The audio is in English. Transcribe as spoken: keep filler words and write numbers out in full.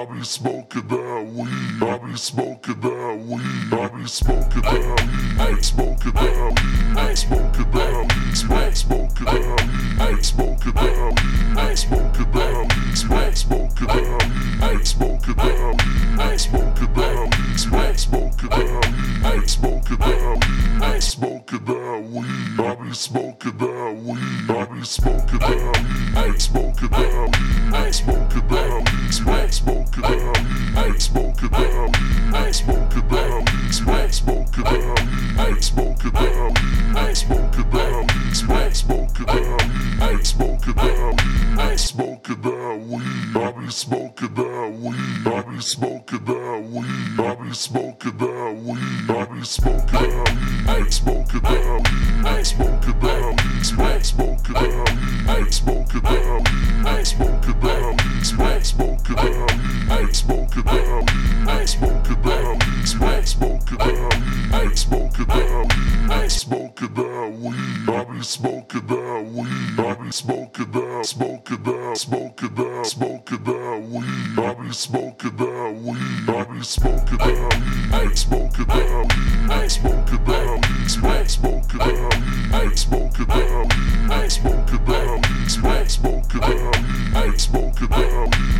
be smoking that weed. I be smoking that weed. I be smoking that weed. Smoking that weed. Smoking that weed. Smoke, smoking that weed. Smoking that weed. Smoking that weed. Smoke, smoking that weed. Smoking that weed. Smoking that weed. Smoke, smoking that weed. Smoking that weed. Smoking that weed. I be smoking that weed. I be smoking that weed. Smoking that weed. Smoking that weed. Smoke, smoking that weed. Smoking that weed. Smoking that weed. Smoke, smoking that weed. Smoking that weed. Smoking that weed. Smoke, smoking that weed. Smoking that weed. Smoking that weed. I be smoking that weed. I be smoking that weed. I be smoking that weed. I be smoking that weed. Smoking that weed. Smoking that weed. Smoke, smoking that weed. Smoking that weed. Smoking that weed. Smoke, smoking that weed. Smoking that weed. Smoking that weed. Smoke, smoking that weed. Smoking that weed. Smoking that weed. I be smoking that weed. I be smoking that. Smoking that. Smoking that. Smoking that weed. I be smoking that weed. I be smoking that weed. Smoking that weed. Smoking that weed. Smoke, smoking that weed. Smoking that weed. Smoking that weed. Smoke, smoking that weed. Smoking that weed.